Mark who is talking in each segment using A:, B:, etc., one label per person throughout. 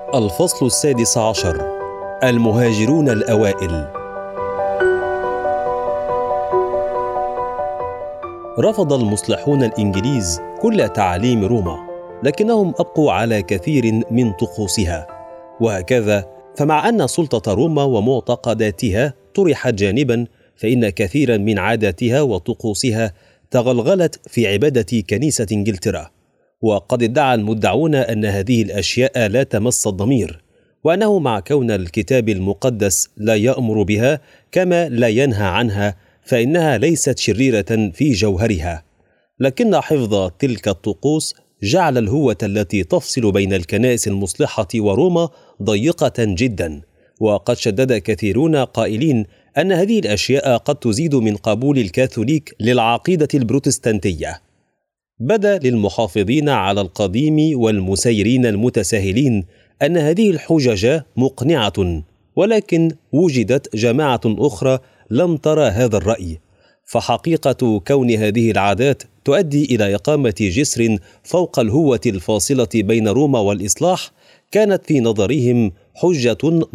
A: الفصل 16. المهاجرون الأوائل. رفض المصلحون الإنجليز كل تعاليم روما، لكنهم أبقوا على كثير من طقوسها، وهكذا فمع أن سلطة روما ومعتقداتها طرحت جانبا، فإن كثيرا من عاداتها وطقوسها تغلغلت في عبادة كنيسة إنجلترا. وقد ادعى المدعون أن هذه الأشياء لا تمس الضمير، وأنه مع كون الكتاب المقدس لا يأمر بها كما لا ينهى عنها، فإنها ليست شريرة في جوهرها، لكن حفظ تلك الطقوس جعل الهوة التي تفصل بين الكنائس المصلحة وروما ضيقة جدا. وقد شدد كثيرون قائلين أن هذه الأشياء قد تزيد من قبول الكاثوليك للعقيدة البروتستانتية. بدا للمحافظين على القديم والمسيرين المتساهلين أن هذه الحجج مقنعة، ولكن وجدت جماعة أخرى لم ترى هذا الرأي، فحقيقة كون هذه العادات تؤدي إلى إقامة جسر فوق الهوة الفاصلة بين روما والإصلاح كانت في نظرهم حجة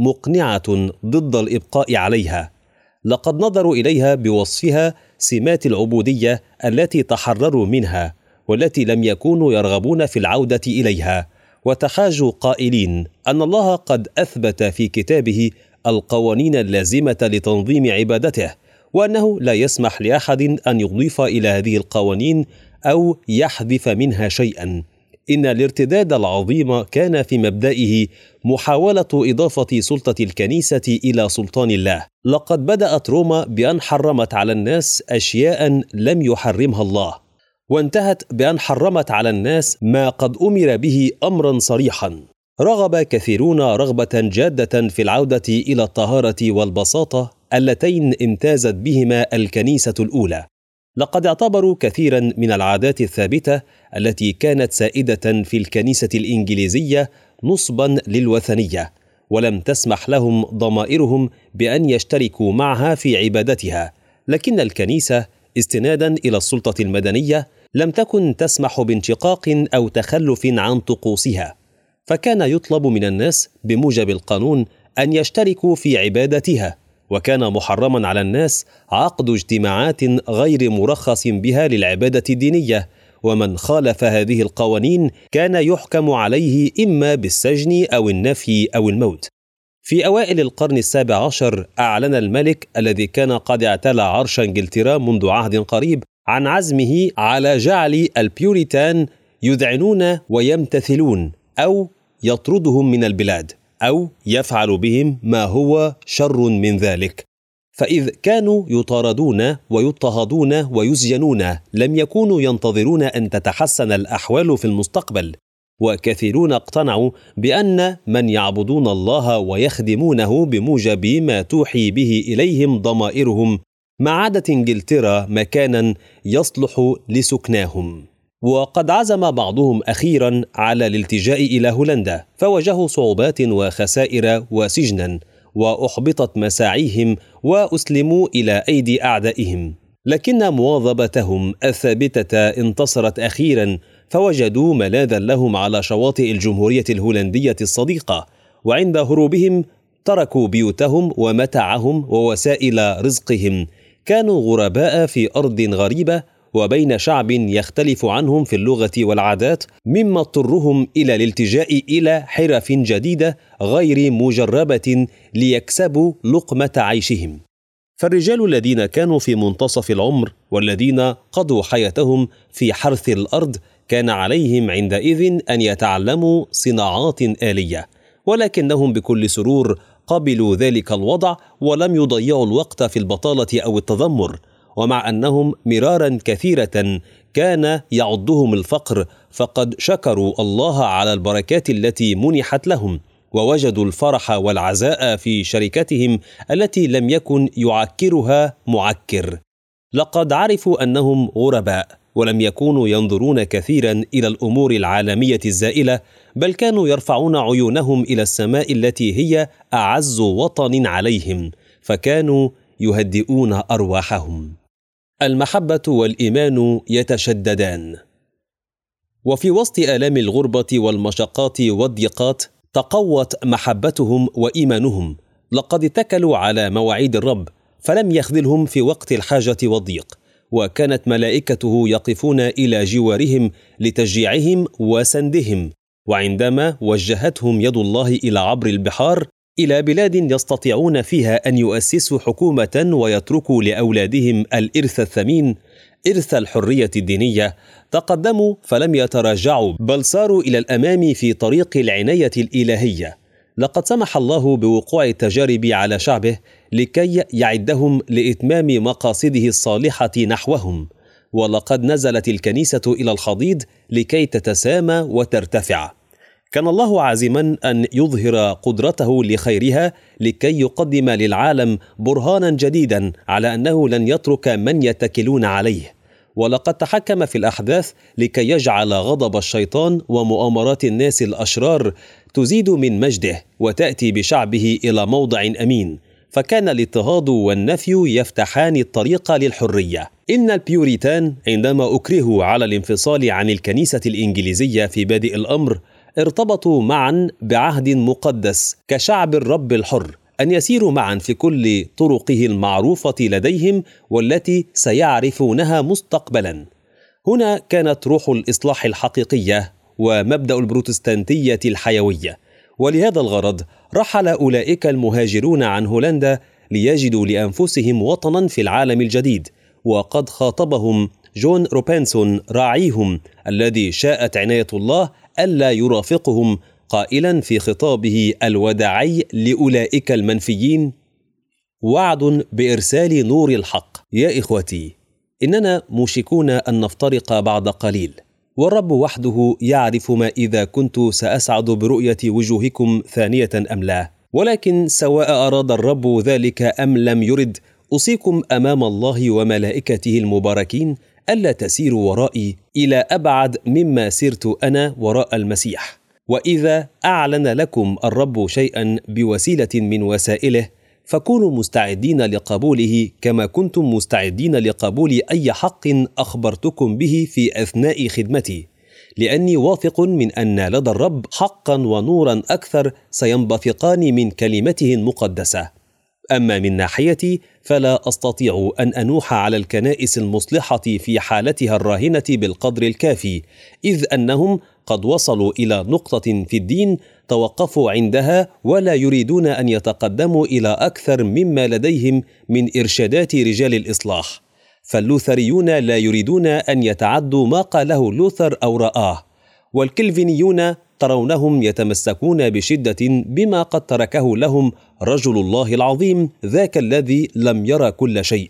A: مقنعة ضد الإبقاء عليها. لقد نظروا إليها بوصفها سمات العبودية التي تحرروا منها، والتي لم يكونوا يرغبون في العودة إليها، وتحاجوا قائلين أن الله قد أثبت في كتابه القوانين اللازمة لتنظيم عبادته، وأنه لا يسمح لأحد أن يضيف إلى هذه القوانين أو يحذف منها شيئا. إن الارتداد العظيم كان في مبدئه محاولة إضافة سلطة الكنيسة إلى سلطان الله. لقد بدأت روما بأن حرمت على الناس أشياء لم يحرمها الله، وانتهت بأن حرمت على الناس ما قد أمر به أمرا صريحا. رغب كثيرون رغبة جادة في العودة إلى الطهارة والبساطة اللتين امتازت بهما الكنيسة الأولى. لقد اعتبروا كثيرا من العادات الثابتة التي كانت سائدة في الكنيسة الإنجليزية نصبا للوثنية، ولم تسمح لهم ضمائرهم بأن يشتركوا معها في عبادتها. لكن الكنيسة استنادا إلى السلطة المدنية لم تكن تسمح بانشقاق أو تخلف عن طقوسها، فكان يطلب من الناس بموجب القانون أن يشتركوا في عبادتها، وكان محرما على الناس عقد اجتماعات غير مرخص بها للعبادة الدينية، ومن خالف هذه القوانين كان يحكم عليه إما بالسجن أو النفي أو الموت. في أوائل القرن 17 أعلن الملك الذي كان قد اعتلى عرش إنجلترا منذ عهد قريب عن عزمه على جعل البيوريتان يذعنون ويمتثلون أو يطردهم من البلاد، أو يفعل بهم ما هو شر من ذلك. فإذ كانوا يطاردون ويضطهدون ويسجنون لم يكونوا ينتظرون أن تتحسن الأحوال في المستقبل، وكثيرون اقتنعوا بأن من يعبدون الله ويخدمونه بموجب ما توحي به إليهم ضمائرهم ما عادت إنجلترا مكانا يصلح لسكناهم. وقد عزم بعضهم أخيرا على الالتجاء إلى هولندا، فواجهوا صعوبات وخسائر وسجنا، وأحبطت مساعيهم وأسلموا إلى أيدي أعدائهم. لكن مواظبتهم الثابتة انتصرت أخيرا، فوجدوا ملاذا لهم على شواطئ الجمهورية الهولندية الصديقة، وعند هروبهم تركوا بيوتهم ومتاعهم ووسائل رزقهم. كانوا غرباء في أرض غريبة وبين شعب يختلف عنهم في اللغة والعادات، مما اضطرهم إلى الالتجاء إلى حرف جديدة غير مجربة ليكسبوا لقمة عيشهم. فالرجال الذين كانوا في منتصف العمر والذين قضوا حياتهم في حرث الأرض كان عليهم عندئذ أن يتعلموا صناعات آلية، ولكنهم بكل سرور قبلوا ذلك الوضع ولم يضيعوا الوقت في البطالة أو التذمر. ومع أنهم مرارا كثيرة كان يعضهم الفقر، فقد شكروا الله على البركات التي منحت لهم، ووجدوا الفرح والعزاء في شركتهم التي لم يكن يعكرها معكر. لقد عرفوا أنهم غرباء، ولم يكونوا ينظرون كثيرا إلى الأمور العالمية الزائلة، بل كانوا يرفعون عيونهم إلى السماء التي هي أعز وطن عليهم، فكانوا يهدئون أرواحهم. المحبة والإيمان يتشددان. وفي وسط آلام الغربة والمشقات والضيقات تقوت محبتهم وإيمانهم، لقد اتكلوا على مواعيد الرب فلم يخذلهم في وقت الحاجة والضيق، وكانت ملائكته يقفون إلى جوارهم لتشجيعهم وسندهم. وعندما وجهتهم يد الله إلى عبر البحار إلى بلاد يستطيعون فيها أن يؤسسوا حكومة ويتركوا لأولادهم الإرث الثمين، إرث الحرية الدينية، تقدموا فلم يتراجعوا، بل ساروا إلى الأمام في طريق العناية الإلهية. لقد سمح الله بوقوع التجارب على شعبه لكي يعدهم لإتمام مقاصده الصالحة نحوهم، ولقد نزلت الكنيسة إلى الحضيض لكي تتسامى وترتفع. كان الله عازما أن يظهر قدرته لخيرها لكي يقدم للعالم برهانا جديدا على أنه لن يترك من يتكلون عليه، ولقد تحكم في الأحداث لكي يجعل غضب الشيطان ومؤامرات الناس الأشرار تزيد من مجده وتأتي بشعبه إلى موضع أمين، فكان الاضطهاد والنفي يفتحان الطريق للحرية. إن البيوريتان عندما أكرهوا على الانفصال عن الكنيسة الإنجليزية في بادئ الأمر ارتبطوا معا بعهد مقدس كشعب الرب الحر، أن يسيروا معا في كل طرقه المعروفة لديهم والتي سيعرفونها مستقبلا. هنا كانت روح الإصلاح الحقيقية ومبدأ البروتستانتية الحيوية، ولهذا الغرض رحل أولئك المهاجرون عن هولندا ليجدوا لأنفسهم وطنا في العالم الجديد، وقد خاطبهم جون روبنسون راعيهم الذي شاءت عناية الله ألا يرافقهم، قائلا في خطابه الوداعي لأولئك المنفيين: وعد بإرسال نور الحق. يا إخوتي، إننا موشكون أن نفترق بعد قليل، والرب وحده يعرف ما إذا كنت سأسعد برؤية وجوهكم ثانية أم لا، ولكن سواء أراد الرب ذلك أم لم يرد، أوصيكم أمام الله وملائكته المباركين ألا تسيروا ورائي إلى أبعد مما سرت أنا وراء المسيح. وإذا أعلن لكم الرب شيئا بوسيلة من وسائله فكونوا مستعدين لقبوله كما كنتم مستعدين لقبول أي حق أخبرتكم به في أثناء خدمتي، لأني واثق من أن لدى الرب حقا ونورا أكثر سينبثقان من كلمته المقدسة. أما من ناحيتي فلا أستطيع أن أنوح على الكنائس المصلحة في حالتها الراهنة بالقدر الكافي، إذ أنهم قد وصلوا إلى نقطة في الدين توقفوا عندها ولا يريدون أن يتقدموا إلى أكثر مما لديهم من إرشادات رجال الإصلاح. فاللوثريون لا يريدون أن يتعدوا ما قاله لوثر أو رآه، والكلفينيون ترونهم يتمسكون بشدة بما قد تركه لهم رجل الله العظيم ذاك الذي لم يرى كل شيء.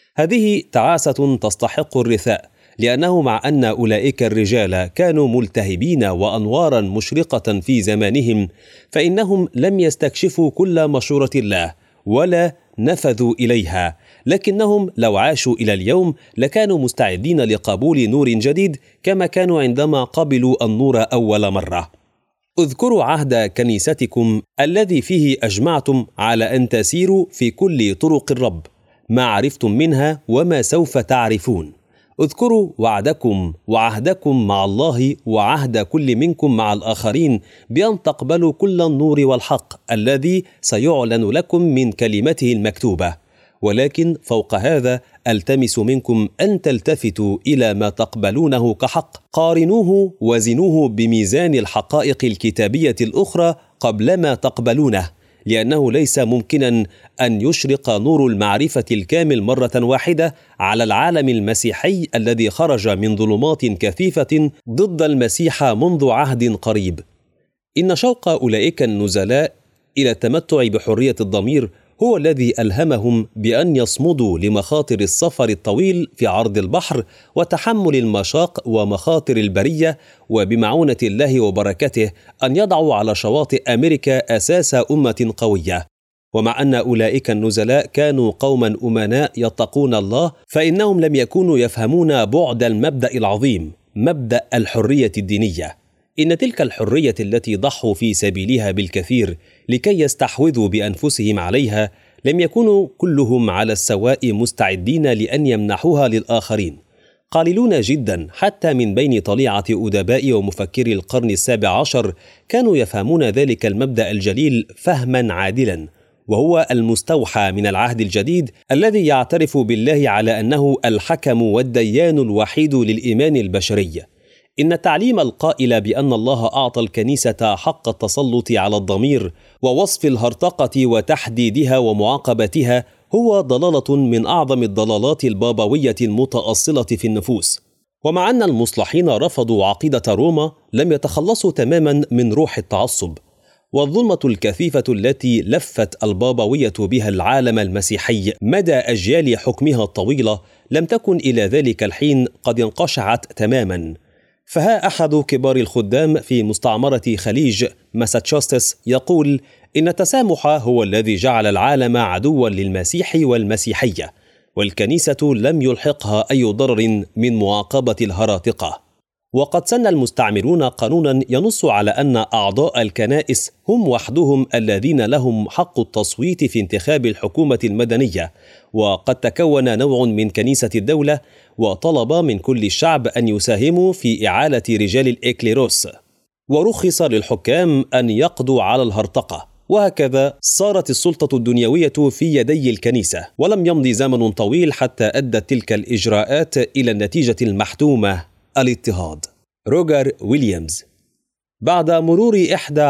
A: هذه تعاسة تستحق الرثاء، لأنه مع أن أولئك الرجال كانوا ملتهبين وأنوارا مشرقة في زمانهم، فإنهم لم يستكشفوا كل مشورة الله ولا نفذوا إليها، لكنهم لو عاشوا إلى اليوم لكانوا مستعدين لقبول نور جديد كما كانوا عندما قبلوا النور أول مرة. اذكروا عهد كنيستكم الذي فيه أجمعتم على أن تسيروا في كل طرق الرب، ما عرفتم منها وما سوف تعرفون. اذكروا وعدكم وعهدكم مع الله وعهد كل منكم مع الآخرين بأن تقبلوا كل النور والحق الذي سيعلن لكم من كلمته المكتوبة. ولكن فوق هذا ألتمس منكم أن تلتفتوا إلى ما تقبلونه كحق، قارنوه وزنوه بميزان الحقائق الكتابية الأخرى قبل ما تقبلونه، لأنه ليس ممكنا أن يشرق نور المعرفة الكامل مرة واحدة على العالم المسيحي الذي خرج من ظلمات كثيفة ضد المسيح منذ عهد قريب. إن شوق أولئك النزلاء إلى التمتع بحرية الضمير هو الذي ألهمهم بأن يصمدوا لمخاطر السفر الطويل في عرض البحر وتحمل المشاق ومخاطر البرية، وبمعونة الله وبركته أن يضعوا على شواطئ أمريكا أساس أمة قوية. ومع أن أولئك النزلاء كانوا قوما أمناء يتقون الله، فإنهم لم يكونوا يفهمون بعد المبدأ العظيم، مبدأ الحرية الدينية. إن تلك الحرية التي ضحوا في سبيلها بالكثير لكي يستحوذوا بأنفسهم عليها لم يكونوا كلهم على السواء مستعدين لأن يمنحوها للآخرين. قليلون جدا حتى من بين طليعة أدباء ومفكري القرن ال17 كانوا يفهمون ذلك المبدأ الجليل فهما عادلا، وهو المستوحى من العهد الجديد الذي يعترف بالله على أنه الحكم والديان الوحيد للإيمان البشري. إن التعليم القائل بأن الله أعطى الكنيسة حق التسلط على الضمير ووصف الهرطقة وتحديدها ومعاقبتها هو ضلالة من أعظم الضلالات البابوية المتأصلة في النفوس. ومع أن المصلحين رفضوا عقيدة روما، لم يتخلصوا تماما من روح التعصب، والظلمة الكثيفة التي لفت البابوية بها العالم المسيحي مدى أجيال حكمها الطويلة لم تكن إلى ذلك الحين قد انقشعت تماما. فها أحد كبار الخدام في مستعمرة خليج ماساتشوستس يقول إن التسامح هو الذي جعل العالم عدوا للمسيح والمسيحية، والكنيسة لم يلحقها أي ضرر من معاقبة الهراطقة. وقد سن المستعمرون قانونا ينص على أن أعضاء الكنائس هم وحدهم الذين لهم حق التصويت في انتخاب الحكومة المدنية، وقد تكون نوع من كنيسة الدولة وطلب من كل الشعب أن يساهموا في إعالة رجال الإكليروس، ورخص للحكام أن يقضوا على الهرطقة. وهكذا صارت السلطة الدنيوية في يدي الكنيسة، ولم يمضي زمن طويل حتى أدت تلك الإجراءات إلى النتيجة المحتومة: الاضطهاد. روجر ويليامز. بعد مرور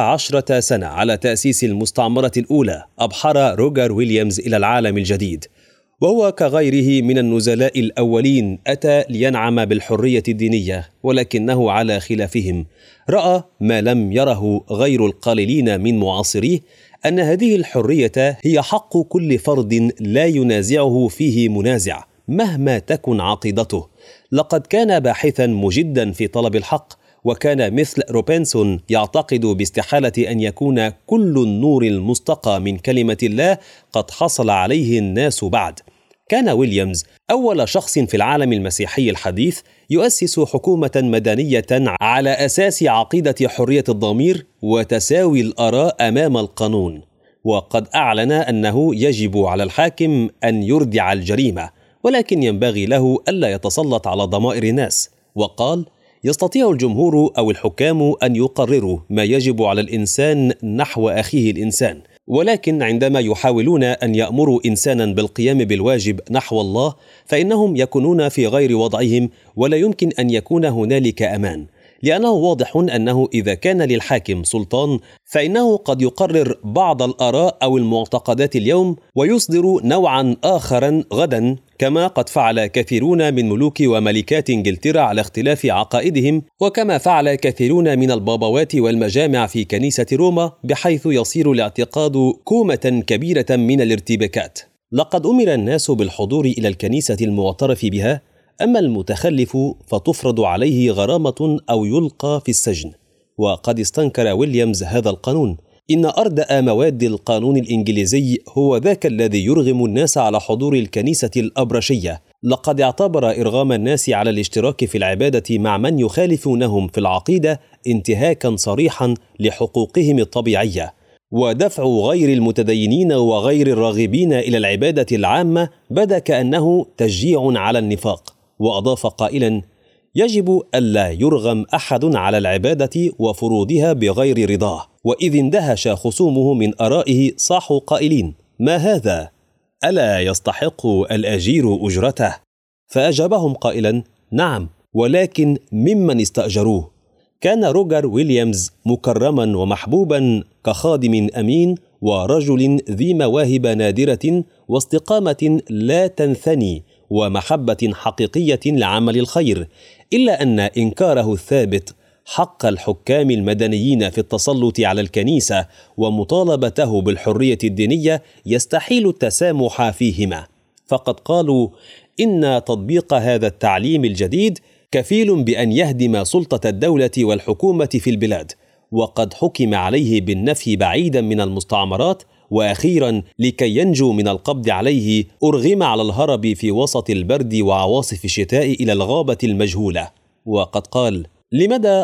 A: 11 سنة على تأسيس المستعمرة الأولى، أبحر روجر ويليامز إلى العالم الجديد، وهو كغيره من النزلاء الأولين أتى لينعم بالحرية الدينية، ولكنه على خلافهم رأى ما لم يره غير القليلين من معاصريه، أن هذه الحرية هي حق كل فرد لا ينازعه فيه منازع مهما تكن عقيدته. لقد كان باحثا مجدا في طلب الحق، وكان مثل روبنسون يعتقد باستحالة أن يكون كل النور المستقى من كلمة الله قد حصل عليه الناس بعد. كان ويليامز أول شخص في العالم المسيحي الحديث يؤسس حكومة مدنية على أساس عقيدة حرية الضمير وتساوي الآراء أمام القانون، وقد أعلن أنه يجب على الحاكم أن يردع الجريمة، ولكن ينبغي له ألا يتسلط على ضمائر الناس. وقال: يستطيع الجمهور أو الحكام أن يقرروا ما يجب على الإنسان نحو أخيه الإنسان، ولكن عندما يحاولون أن يأمروا إنسانا بالقيام بالواجب نحو الله فإنهم يكونون في غير وضعهم، ولا يمكن أن يكون هنالك أمان، لأنه واضح أنه إذا كان للحاكم سلطان فإنه قد يقرر بعض الآراء أو المعتقدات اليوم ويصدر نوعا آخرا غدا، كما قد فعل كثيرون من ملوك وملكات إنجلترا على اختلاف عقائدهم، وكما فعل كثيرون من البابوات والمجامع في كنيسة روما، بحيث يصير الاعتقاد كومة كبيرة من الارتباكات. لقد أمر الناس بالحضور إلى الكنيسة المعترف بها، أما المتخلف فتفرض عليه غرامة أو يلقى في السجن. وقد استنكر ويليامز هذا القانون. إن أردأ مواد القانون الإنجليزي هو ذاك الذي يرغم الناس على حضور الكنيسة الأبرشية. لقد اعتبر إرغام الناس على الاشتراك في العبادة مع من يخالفونهم في العقيدة انتهاكا صريحا لحقوقهم الطبيعية، ودفع غير المتدينين وغير الراغبين إلى العبادة العامة بدا كأنه تشجيع على النفاق. وأضاف قائلا: يجب ألا يرغم أحد على العبادة وفروضها بغير رضاه. وإذ اندهش خصومه من آرائه صاحوا قائلين: ما هذا؟ ألا يستحق الأجير أجرته؟ فأجابهم قائلا: نعم، ولكن ممن استأجروه. كان روجر ويليامز مكرما ومحبوبا كخادم أمين ورجل ذي مواهب نادرة واستقامة لا تنثني ومحبة حقيقية لعمل الخير، إلا أن إنكاره الثابت حق الحكام المدنيين في التسلط على الكنيسة ومطالبته بالحرية الدينية يستحيل التسامح فيهما. فقد قالوا إن تطبيق هذا التعليم الجديد كفيل بأن يهدم سلطة الدولة والحكومة في البلاد، وقد حكم عليه بالنفي بعيدا من المستعمرات، وأخيرا لكي ينجو من القبض عليه أرغم على الهرب في وسط البرد وعواصف الشتاء إلى الغابة المجهولة. وقد قال: لمدى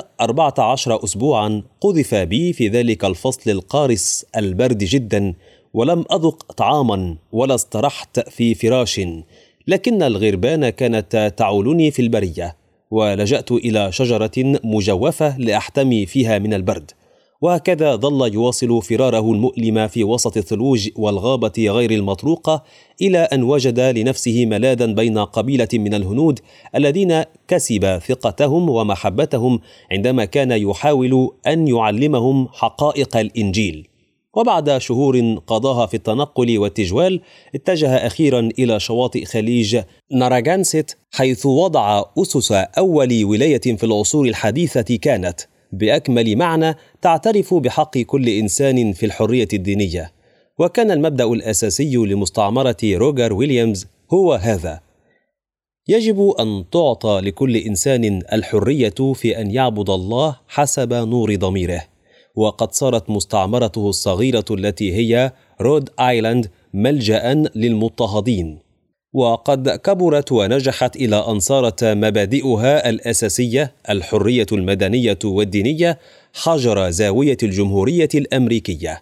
A: 14 أسبوعا قذف بي في ذلك الفصل القارس البرد جدا، ولم أذق طعاما ولا استرحت في فراش، لكن الغربان كانت تعولني في البرية، ولجأت إلى شجرة مجوفة لأحتمي فيها من البرد. وهكذا ظل يواصل فراره المؤلم في وسط الثلوج والغابة غير المطروقة، إلى أن وجد لنفسه ملاذا بين قبيلة من الهنود الذين كسب ثقتهم ومحبتهم عندما كان يحاول أن يعلمهم حقائق الإنجيل. وبعد شهور قضاها في التنقل والتجوال، اتجه أخيرا إلى شواطئ خليج ناراغانسيت، حيث وضع أسس أول ولاية في العصور الحديثة كانت بأكمل معنى تعترف بحق كل إنسان في الحرية الدينية. وكان المبدأ الأساسي لمستعمرة روجر ويليامز هو هذا: يجب أن تعطى لكل إنسان الحرية في أن يعبد الله حسب نور ضميره. وقد صارت مستعمرته الصغيرة التي هي رود آيلاند ملجأ للمضطهدين، وقد كبرت ونجحت إلى أن صارت مبادئها الأساسية الحرية المدنية والدينية حجر زاوية الجمهورية الأمريكية،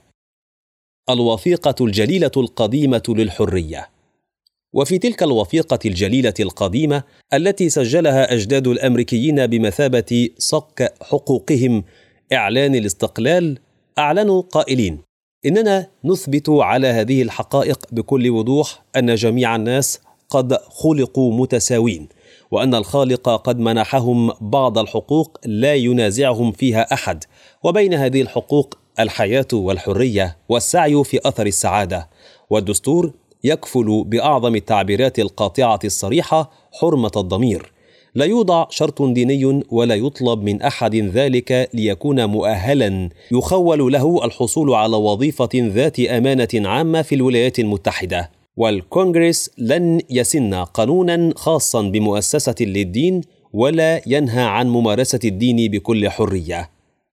A: الوثيقة الجليلة القديمة للحرية. وفي تلك الوثيقة الجليلة القديمة التي سجلها أجداد الأمريكيين بمثابة صك حقوقهم إعلان الاستقلال، أعلنوا قائلين: إننا نثبت على هذه الحقائق بكل وضوح أن جميع الناس قد خلقوا متساوين، وأن الخالق قد منحهم بعض الحقوق لا ينازعهم فيها أحد، وبين هذه الحقوق الحياة والحرية والسعي في أثر السعادة. والدستور يكفل بأعظم التعبيرات القاطعة الصريحة حرمة الضمير. لا يوضع شرط ديني ولا يطلب من أحد ذلك ليكون مؤهلا يخول له الحصول على وظيفة ذات أمانة عامة في الولايات المتحدة. والكونغرس لن يسن قانونا خاصا بمؤسسة للدين ولا ينهى عن ممارسة الدين بكل حرية.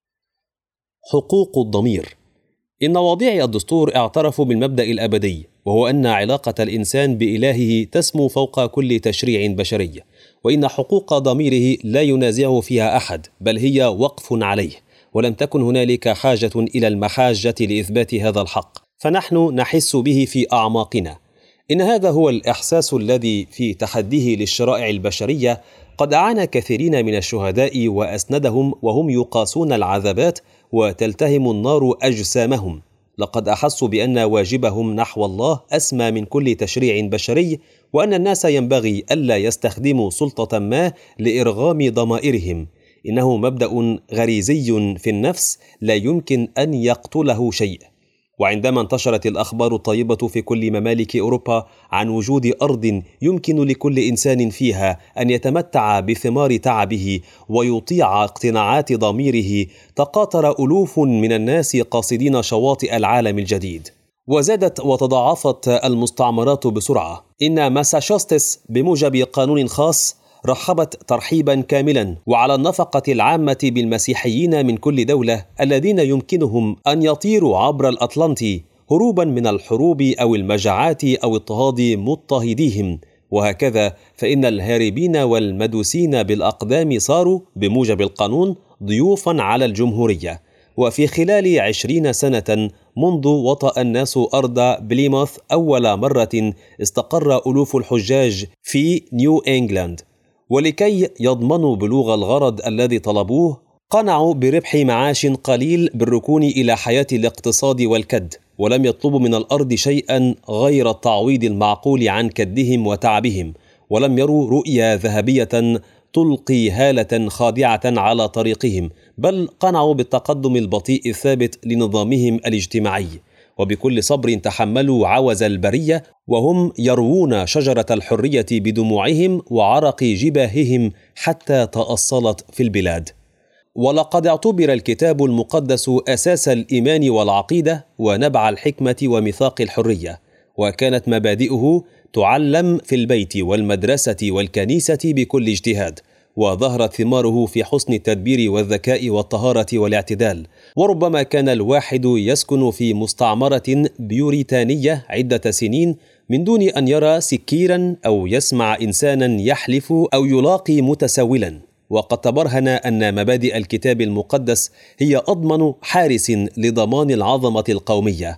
A: حقوق الضمير. إن واضعي الدستور اعترفوا بالمبدأ الأبدي، وهو أن علاقة الإنسان بإلهه تسمو فوق كل تشريع بشري، وإن حقوق ضميره لا ينازعه فيها أحد، بل هي وقف عليه، ولم تكن هنالك حاجة إلى المحاجة لإثبات هذا الحق، فنحن نحس به في أعماقنا. إن هذا هو الإحساس الذي في تحديه للشرائع البشرية قد أعان كثيرين من الشهداء وأسندهم وهم يقاسون العذابات وتلتهم النار أجسامهم. لقد أحسوا بأن واجبهم نحو الله أسمى من كل تشريع بشري، وأن الناس ينبغي ألا يستخدموا سلطة ما لإرغام ضمائرهم. إنه مبدأ غريزي في النفس لا يمكن أن يقتله شيء. وعندما انتشرت الأخبار الطيبة في كل ممالك أوروبا عن وجود أرض يمكن لكل إنسان فيها أن يتمتع بثمار تعبه ويطيع اقتناعات ضميره، تقاطر ألوف من الناس قاصدين شواطئ العالم الجديد. وزادت وتضاعفت المستعمرات بسرعة. إن ماساتشوستس بموجب قانون خاص رحبت ترحيبا كاملا وعلى النفقة العامة بالمسيحيين من كل دولة الذين يمكنهم أن يطيروا عبر الأطلنطي هروبا من الحروب أو المجاعات أو اضطهاد مضطهديهم. وهكذا فإن الهاربين والمدوسين بالأقدام صاروا بموجب القانون ضيوفا على الجمهورية. وفي خلال 20 سنة منذ وطأ الناس أرض بليموث أول مرة، استقر ألوف الحجاج في نيو إنجلاند، ولكي يضمنوا بلوغ الغرض الذي طلبوه قنعوا بربح معاش قليل بالركون إلى حياة الاقتصاد والكد، ولم يطلبوا من الأرض شيئا غير التعويض المعقول عن كدهم وتعبهم، ولم يروا رؤية ذهبية تلقي هالة خادعة على طريقهم، بل قنعوا بالتقدم البطيء الثابت لنظامهم الاجتماعي. وبكل صبر تحملوا عوز البرية وهم يروون شجرة الحرية بدموعهم وعرق جباههم حتى تأصلت في البلاد. ولقد اعتبر الكتاب المقدس أساس الإيمان والعقيدة ونبع الحكمة وميثاق الحرية، وكانت مبادئه تعلم في البيت والمدرسة والكنيسة بكل اجتهاد، وظهرت ثماره في حسن التدبير والذكاء والطهارة والاعتدال. وربما كان الواحد يسكن في مستعمرة بيوريتانية عدة سنين من دون أن يرى سكيرا أو يسمع إنسانا يحلف أو يلاقي متسولا. وقد تبرهن أن مبادئ الكتاب المقدس هي أضمن حارس لضمان العظمة القومية.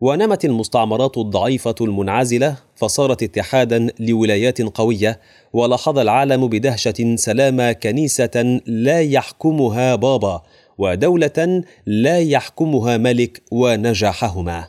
A: ونمت المستعمرات الضعيفة المنعزلة فصارت اتحادا لولايات قوية، ولاحظ العالم بدهشة سلام كنيسة لا يحكمها بابا ودولة لا يحكمها ملك ونجاحهما.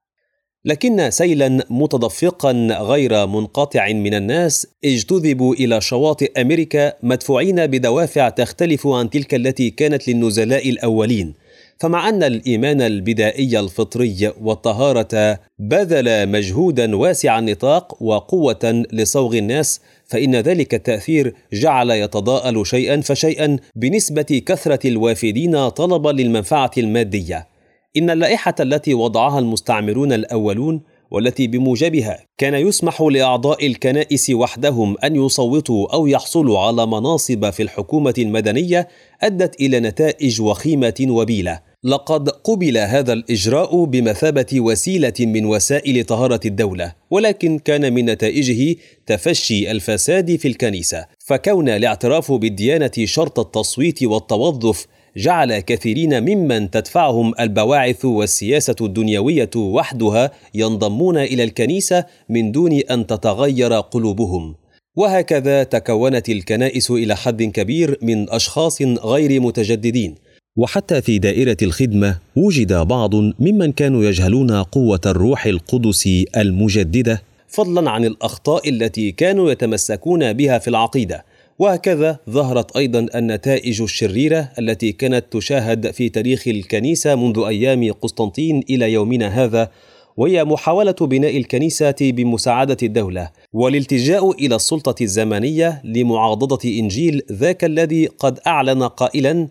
A: لكن سيلا متدفقا غير منقطع من الناس اجتذبوا إلى شواطئ أمريكا مدفوعين بدوافع تختلف عن تلك التي كانت للنزلاء الأولين. فمع أن الإيمان البدائي الفطري والطهارة بذل مجهودا واسع النطاق وقوة لصوغ الناس، فإن ذلك التأثير جعل يتضاءل شيئا فشيئا بنسبة كثرة الوافدين طلبا للمنفعة المادية. إن اللائحة التي وضعها المستعمرون الأولون، والتي بموجبها كان يسمح لأعضاء الكنائس وحدهم أن يصوتوا أو يحصلوا على مناصب في الحكومة المدنية، أدت إلى نتائج وخيمة وبيلة. لقد قبل هذا الإجراء بمثابة وسيلة من وسائل طهارة الدولة، ولكن كان من نتائجه تفشي الفساد في الكنيسة، فكون الاعتراف بالديانة شرط التصويت والتوظف جعل كثيرين ممن تدفعهم البواعث والسياسة الدنيوية وحدها ينضمون إلى الكنيسة من دون أن تتغير قلوبهم. وهكذا تكونت الكنائس إلى حد كبير من أشخاص غير متجددين. وحتى في دائرة الخدمة وجد بعض ممن كانوا يجهلون قوة الروح القدس المجددة، فضلا عن الأخطاء التي كانوا يتمسكون بها في العقيدة. وهكذا ظهرت أيضا النتائج الشريرة التي كانت تشاهد في تاريخ الكنيسة منذ أيام قسطنطين إلى يومنا هذا، وهي محاولة بناء الكنيسة بمساعدة الدولة والالتجاء إلى السلطة الزمنية لمعاضدة إنجيل ذاك الذي قد أعلن قائلا: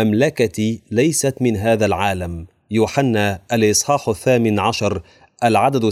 A: مملكتي ليست من هذا العالم. يوحنا الإصحاح 18 العدد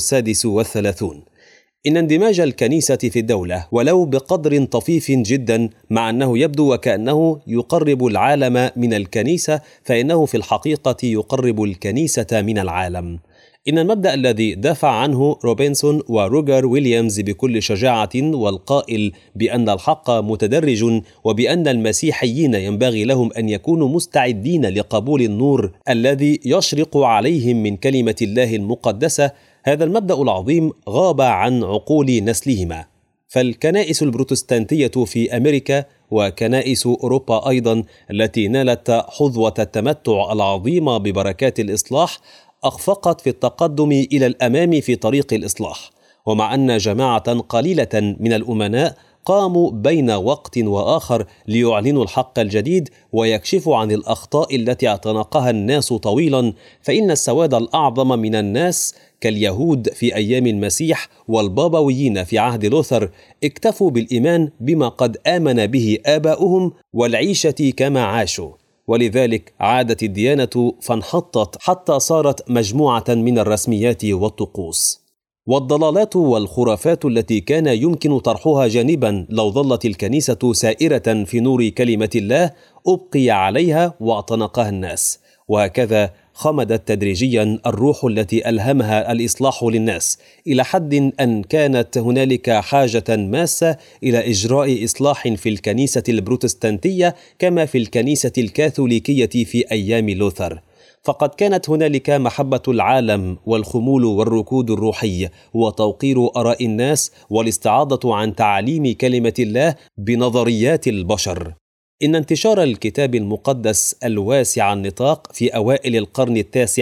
A: 36. إن اندماج الكنيسة في الدولة ولو بقدر طفيف جدا، مع أنه يبدو وكأنه يقرب العالم من الكنيسة، فإنه في الحقيقة يقرب الكنيسة من العالم. إن المبدأ الذي دافع عنه روبنسون وروجر ويليامز بكل شجاعة، والقائل بأن الحق متدرج وبأن المسيحيين ينبغي لهم أن يكونوا مستعدين لقبول النور الذي يشرق عليهم من كلمة الله المقدسة، هذا المبدأ العظيم غاب عن عقول نسلهما. فالكنائس البروتستانتية في أمريكا وكنائس أوروبا أيضا التي نالت حظوة التمتع العظيم ببركات الإصلاح أخفقت في التقدم إلى الأمام في طريق الإصلاح. ومع أن جماعة قليلة من الأمناء قاموا بين وقت وآخر ليعلنوا الحق الجديد ويكشفوا عن الأخطاء التي اعتنقها الناس طويلا، فإن السواد الأعظم من الناس كاليهود في أيام المسيح والبابويين في عهد لوثر اكتفوا بالإيمان بما قد آمن به آباؤهم والعيشة كما عاشوا، ولذلك عادت الديانة فانحطت حتى صارت مجموعة من الرسميات والطقوس. والضلالات والخرافات التي كان يمكن طرحها جانبا لو ظلت الكنيسة سائرة في نور كلمة الله أبقي عليها واعتنقها الناس. وهكذا خمدت تدريجيا الروح التي ألهمها الإصلاح للناس، إلى حد أن كانت هنالك حاجة ماسة إلى إجراء إصلاح في الكنيسة البروتستانتية كما في الكنيسة الكاثوليكية في أيام لوثر. فقد كانت هنالك محبة العالم والخمول والركود الروحي وتوقير آراء الناس والاستعاضة عن تعاليم كلمة الله بنظريات البشر. إن انتشار الكتاب المقدس الواسع النطاق في أوائل القرن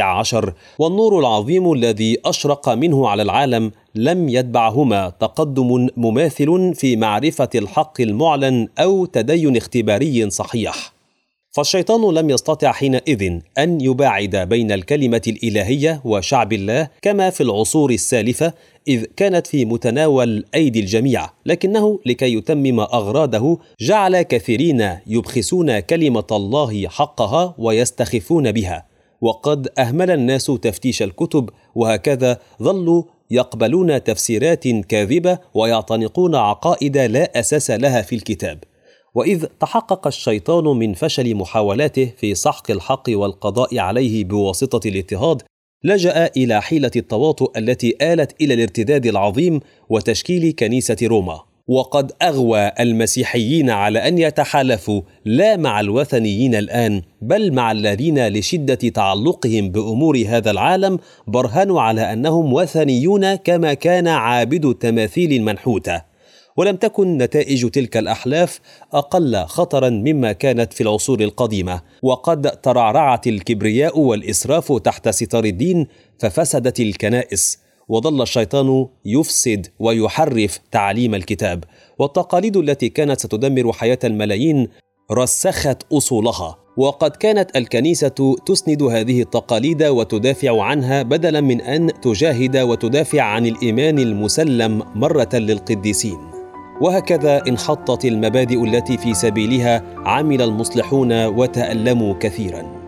A: 19 والنور العظيم الذي أشرق منه على العالم لم يتبعهما تقدم مماثل في معرفة الحق المعلن أو تدين اختباري صحيح. فالشيطان لم يستطع حينئذ أن يباعد بين الكلمة الإلهية وشعب الله كما في العصور السالفة، إذ كانت في متناول أيدي الجميع، لكنه لكي يتمم أغراضه جعل كثيرين يبخسون كلمة الله حقها ويستخفون بها. وقد أهمل الناس تفتيش الكتب، وهكذا ظلوا يقبلون تفسيرات كاذبة ويعتنقون عقائد لا أساس لها في الكتاب. وإذ تحقق الشيطان من فشل محاولاته في سحق الحق والقضاء عليه بواسطة الاضطهاد، لجأ إلى حيلة التواطؤ التي آلت إلى الارتداد العظيم وتشكيل كنيسة روما. وقد أغوى المسيحيين على أن يتحالفوا لا مع الوثنيين الآن، بل مع الذين لشدة تعلقهم بأمور هذا العالم برهنوا على أنهم وثنيون كما كان عابد التماثيل المنحوتة. ولم تكن نتائج تلك الأحلاف أقل خطرا مما كانت في العصور القديمة، وقد ترعرعت الكبرياء والإسراف تحت ستار الدين ففسدت الكنائس، وظل الشيطان يفسد ويحرف تعليم الكتاب، والتقاليد التي كانت ستدمر حياة الملايين رسخت أصولها. وقد كانت الكنيسة تسند هذه التقاليد وتدافع عنها بدلا من أن تجاهد وتدافع عن الإيمان المسلم مرة للقديسين. وهكذا انحطت المبادئ التي في سبيلها عمل المصلحون وتألموا كثيرا.